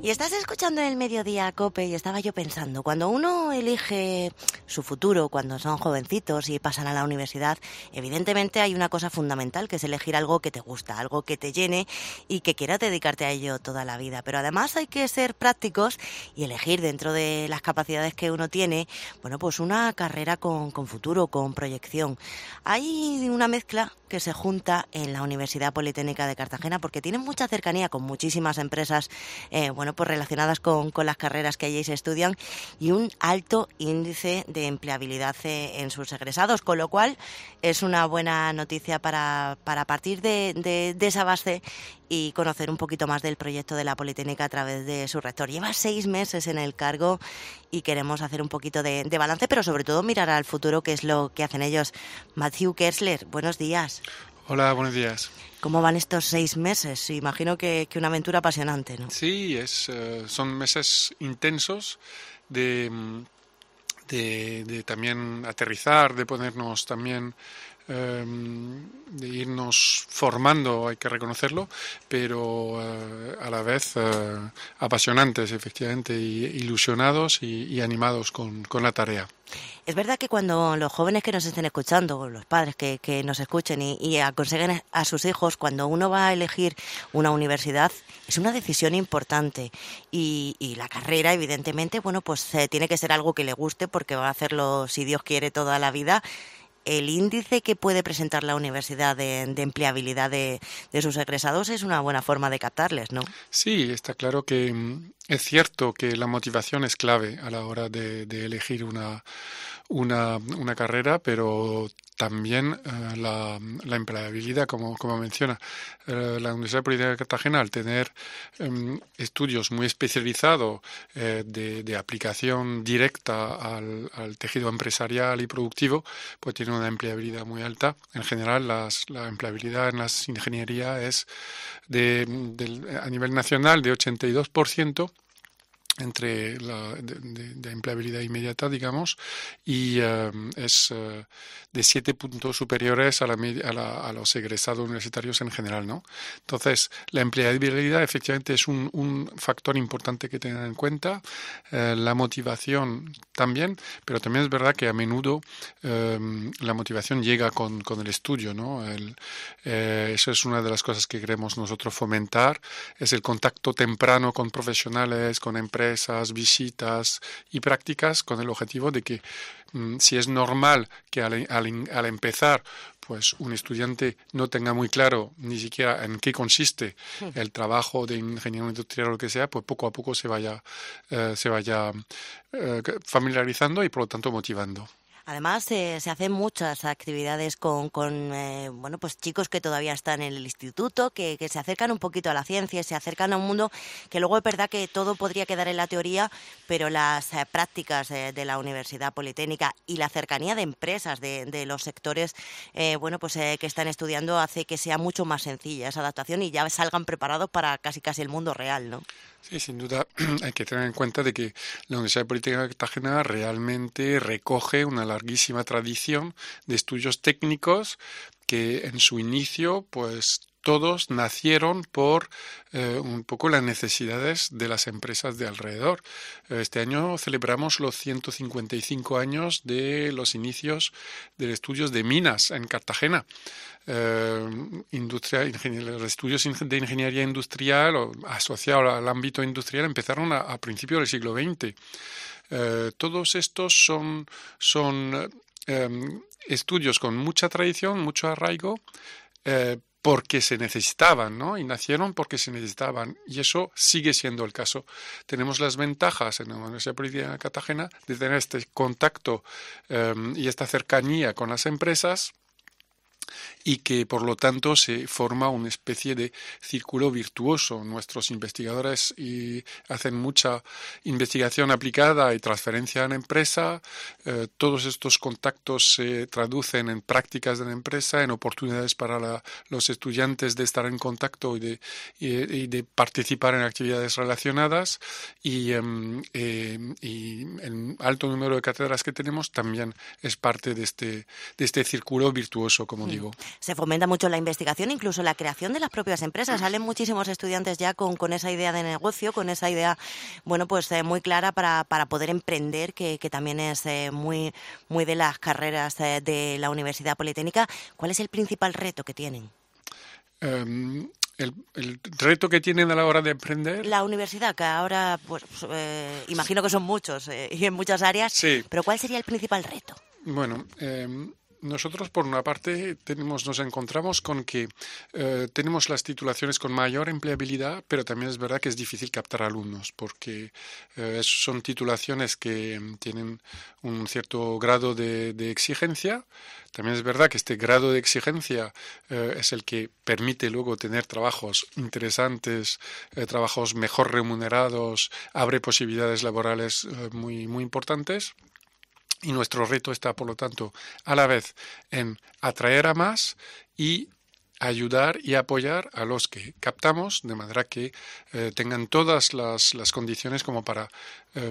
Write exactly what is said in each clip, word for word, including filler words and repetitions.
Y estás escuchando el Mediodía COPE y estaba yo pensando, cuando uno elige su futuro, cuando son jovencitos y pasan a la universidad, evidentemente hay una cosa fundamental, que es elegir algo que te gusta, algo que te llene y que quieras dedicarte a ello toda la vida. Pero además hay que ser prácticos y elegir dentro de las capacidades que uno tiene, bueno, pues una carrera con, con futuro, con proyección. Hay una mezcla que se junta en la Universidad Politécnica de Cartagena porque tienen mucha cercanía con muchísimas empresas, eh, bueno, pues relacionadas con, con las carreras que allí se estudian y un alto índice de empleabilidad eh, en sus egresados, con lo cual es una buena noticia para, para partir de, de, de esa base y conocer un poquito más del proyecto de la Politécnica a través de su rector. Lleva seis meses en el cargo y queremos hacer un poquito de, de balance, pero sobre todo mirar al futuro, que es lo que hacen ellos. Matthew Kessler, buenos días. Hola, buenos días. ¿Cómo van estos seis meses? Imagino que, que una aventura apasionante, ¿no? Sí, es, uh, son meses intensos de, de, de también aterrizar, de ponernos también, um, de irnos formando, hay que reconocerlo, pero uh, a la vez uh, apasionantes, efectivamente, y ilusionados y, y animados con, con la tarea. Es verdad que cuando los jóvenes que nos estén escuchando, los padres que, que nos escuchen y, y aconsejen a sus hijos, cuando uno va a elegir una universidad, es una decisión importante. Y, y la carrera, evidentemente, bueno, pues eh, tiene que ser algo que le guste porque va a hacerlo, si Dios quiere, toda la vida. El índice que puede presentar la universidad de, de empleabilidad de, de sus egresados es una buena forma de captarles, ¿no? Sí, está claro que mm, es cierto que la motivación es clave a la hora de, de elegir una, una, una carrera, pero también uh, la, la empleabilidad, como, como menciona. Uh, la Universidad Politécnica de Cartagena, al tener um, estudios muy especializados eh, de, de aplicación directa al, al tejido empresarial y productivo, pues tiene una empleabilidad muy alta. En general, las, la empleabilidad en las ingenierías es de, de, a nivel nacional de ochenta y dos por ciento entre la de, de, de empleabilidad inmediata, digamos, y uh, es uh, de siete puntos superiores a, la, a, la, a los egresados universitarios en general, ¿no? Entonces, la empleabilidad efectivamente es un, un factor importante que tener en cuenta, uh, la motivación también, pero también es verdad que a menudo uh, la motivación llega con, con el estudio, ¿no? El, eh, eso es una de las cosas que queremos nosotros fomentar, es el contacto temprano con profesionales, con empresas, visitas y prácticas, con el objetivo de que mmm, si es normal que al, al, al empezar pues un estudiante no tenga muy claro ni siquiera en qué consiste el trabajo de ingeniero industrial o lo que sea, pues poco a poco se vaya, eh, se vaya eh, familiarizando y por lo tanto motivando. Además, eh, se hacen muchas actividades con, con eh, bueno, pues chicos que todavía están en el instituto, que, que se acercan un poquito a la ciencia, se acercan a un mundo que luego es verdad que todo podría quedar en la teoría, pero las eh, prácticas eh, de la Universidad Politécnica y la cercanía de empresas de, de los sectores, eh, bueno, pues eh, que están estudiando hace que sea mucho más sencilla esa adaptación y ya salgan preparados para casi casi el mundo real, ¿no? Sí, sin duda hay que tener en cuenta de que la Universidad Politécnica de Cartagena realmente recoge una larguísima tradición de estudios técnicos que en su inicio, pues todos nacieron por eh, un poco las necesidades de las empresas de alrededor. Este año celebramos los ciento cincuenta y cinco años de los inicios de estudios de minas en Cartagena. Eh, industria, los estudios de ingeniería industrial o asociados al ámbito industrial empezaron a, a principios del siglo veinte. Eh, todos estos son, son eh, estudios con mucha tradición, mucho arraigo, eh, porque se necesitaban, ¿no? Y nacieron porque se necesitaban. Y eso sigue siendo el caso. Tenemos las ventajas en la Universidad Politécnica de Cartagena de tener este contacto eh, y esta cercanía con las empresas, y que por lo tanto se forma una especie de círculo virtuoso. Nuestros investigadores y hacen mucha investigación aplicada y transferencia a la empresa. Eh, todos estos contactos se traducen en prácticas de la empresa, en oportunidades para la, los estudiantes de estar en contacto y de, y, y de participar en actividades relacionadas. Y, um, eh, y el alto número de cátedras que tenemos también es parte de este, de este círculo virtuoso, como digo. digo. Se fomenta mucho la investigación, incluso la creación de las propias empresas. Salen muchísimos estudiantes ya con, con esa idea de negocio, con esa idea, bueno, pues eh, muy clara para, para poder emprender, que, que también es eh, muy, muy de las carreras eh, de la Universidad Politécnica. ¿Cuál es el principal reto que tienen? Um, el, el reto que tienen a la hora de emprender. La universidad, que ahora, pues, eh, imagino que son muchos eh, y en muchas áreas, sí. Pero ¿cuál sería el principal reto? Bueno, eh, nosotros por una parte tenemos, nos encontramos con que eh, tenemos las titulaciones con mayor empleabilidad, pero también es verdad que es difícil captar alumnos porque eh, son titulaciones que tienen un cierto grado de, de exigencia. También es verdad que este grado de exigencia eh, es el que permite luego tener trabajos interesantes, eh, trabajos mejor remunerados, abre posibilidades laborales eh, muy, muy importantes. Y nuestro reto está, por lo tanto, a la vez en atraer a más y ayudar y apoyar a los que captamos, de manera que eh, tengan todas las, las condiciones como para eh,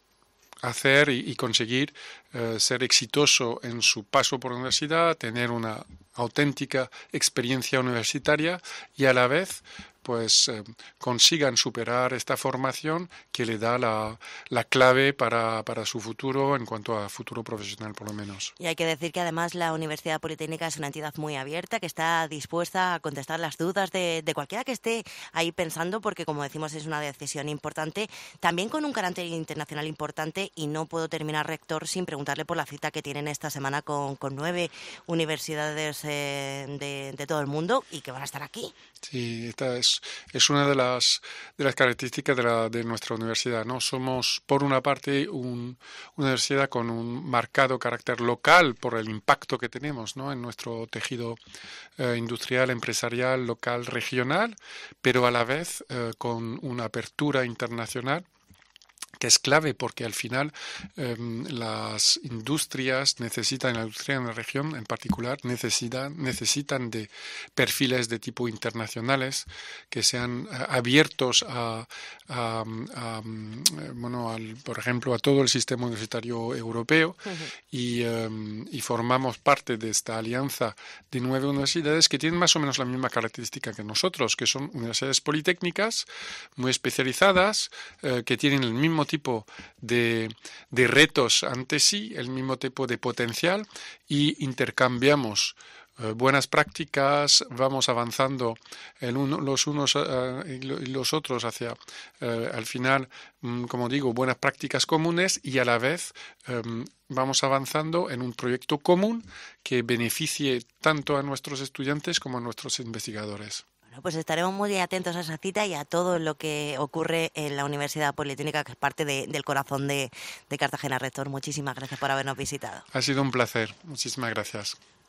hacer y, y conseguir eh, ser exitoso en su paso por la universidad, tener una auténtica experiencia universitaria y a la vez pues eh, consigan superar esta formación que le da la, la clave para, para su futuro en cuanto a futuro profesional, por lo menos. Y hay que decir que además la Universidad Politécnica es una entidad muy abierta, que está dispuesta a contestar las dudas de, de cualquiera que esté ahí pensando, porque como decimos es una decisión importante, también con un carácter internacional importante, y no puedo terminar, rector, sin preguntarle por la cita que tienen esta semana con, con nueve universidades eh, de, de todo el mundo y que van a estar aquí. Sí, esta es, es una de las, de las características de, la, de nuestra universidad, ¿no? Somos, por una parte, un, una universidad con un marcado carácter local por el impacto que tenemos, ¿no?, en nuestro tejido eh, industrial, empresarial, local, regional, pero a la vez eh, con una apertura internacional que es clave porque al final eh, las industrias necesitan, la industria en la región en particular, necesitan, necesitan de perfiles de tipo internacionales que sean uh, abiertos a, a, a bueno, al, por ejemplo, a todo el sistema universitario europeo. Uh-huh. y, um, y formamos parte de esta alianza de nueve universidades que tienen más o menos la misma característica que nosotros, que son universidades politécnicas muy especializadas, eh, que tienen el mismo tipo de, de retos ante sí, el mismo tipo de potencial, y intercambiamos eh, buenas prácticas, vamos avanzando en uno, los unos uh, y los otros hacia, uh, al final, um, como digo, buenas prácticas comunes, y a la vez um, vamos avanzando en un proyecto común que beneficie tanto a nuestros estudiantes como a nuestros investigadores. Pues estaremos muy atentos a esa cita y a todo lo que ocurre en la Universidad Politécnica, que es parte de, del corazón de, de Cartagena. Rector, muchísimas gracias por habernos visitado. Ha sido un placer. Muchísimas gracias.